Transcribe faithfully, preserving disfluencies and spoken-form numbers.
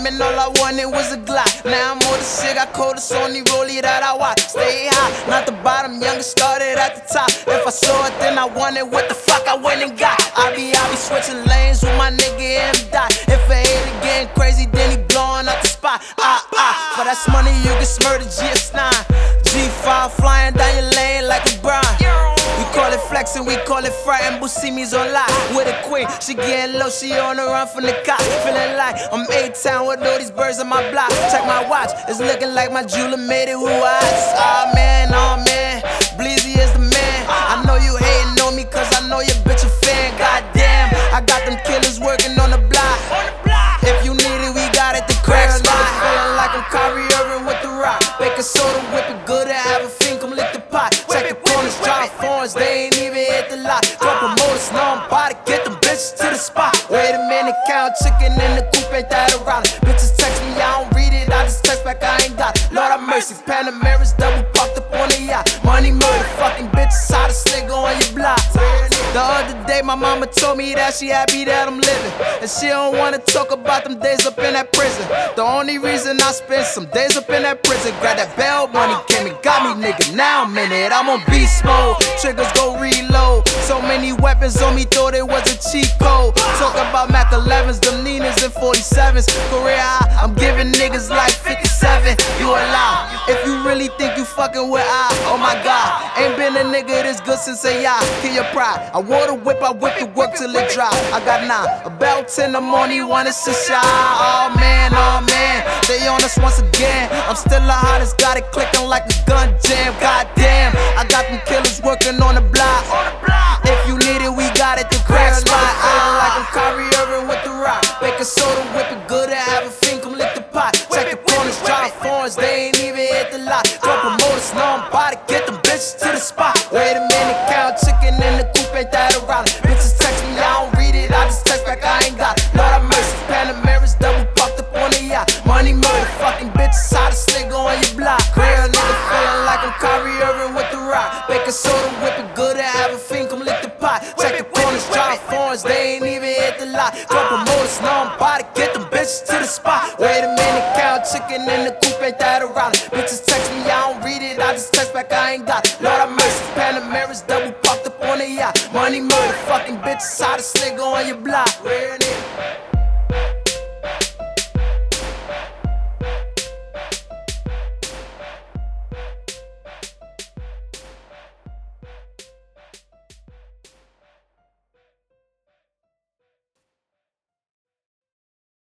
and all I wanted was a Glock. Now I'm on the shit, got coldest on the rollie that I watch. Stay high, not the bottom, younger started at the top. If I saw it, then I wanted what the fuck I went and got. I be, I be switching lanes with my nigga M. Dot. If a hater getting crazy, then he blowing up the spot. Ah, ah, for that money you can smurder G S nine. G five flying down your lane like a Brian. We call it flexing, we call it frontin'. Busimi's on lock with a queen. She getting low, she on the run from the cops. Feeling like I'm A-Town with all these birds on my block. Check my watch, it's looking like my jeweler made it who eyes. Ah man, oh man, Bleezy is the man. I know you hating on me cause I know your bitch a fan. Goddamn, I got them killers working on the block. If you need it, we got it, the crack spot. Feeling like I'm Kyrie Irving with the rock. Baking soda, whip it good and have a fiend, come lick the pot. Check the corners, drive foreigns, they ain't even hit the lot. Drop promoters, know I'm about to get them bitches to the spot. Wait a minute, count chicken in the coop, ain't that a rally? Bitches text me, I don't read it, I just text back, I ain't got it. Lord have mercy, Panameras double parked up on the yacht. Money murder, fucking bitches, how to nigga on your block. The other day, my mama told me that she happy that I'm living, and she don't wanna talk about them days up in that prison. The only reason I spent some days up in that prison, grab that bail money, came and got me, nigga. Now I'm in it, I'm on beast mode. Triggers go reload. So many weapons on me, thought it was a cheat code. Talking about Mac elevens, them Ninas and forty-sevens. Career high, I'm giving niggas like fifty-seven. You a lie. If you really think you fucking with I, oh my god, ain't been a nigga this good since a y'all. Kill your pride. I wore the whip, I whip the work till it dry. I got nine, about ten in the morning, one is a shot. Oh man, oh man, they on us once again. I'm still the hottest, got it clicking like a gun jam. Goddamn, I got them killers working on the block. If you need it, we got it, the crack spot. Feeling like I'm Kyrie Irving with the rock. Baking soda, whip it good and have a fiend, come lick the pot. Check the corners, drive foreigns, they ain't even hit the lot. Drop promoters, know I'm about to get them bitches to the spot. Wait a minute, count chicken in the coop, ain't that a rally? Bitches text me, I don't read it, I just text back, I ain't got it. Lord have mercy, Panameras double parked up on the yacht. Money murder, fucking bitches, how to nigga on your block. Real nigga feeling like I'm Kyrie Irving with the rock. Baking soda, whip it good and have a fiend, come lick the pot. Check the corners, drive foreigns, they ain't even hit the lot. Drop promoters, know I'm about to get them bitches to the spot. Wait a minute, count chicken in the coop, ain't that a rally? Bitches text me, I don't read it, I just text back, I ain't got it. Lord have mercy, Panameras double parked up on the yacht. Money murder, fucking bitches, how to nigga on your block.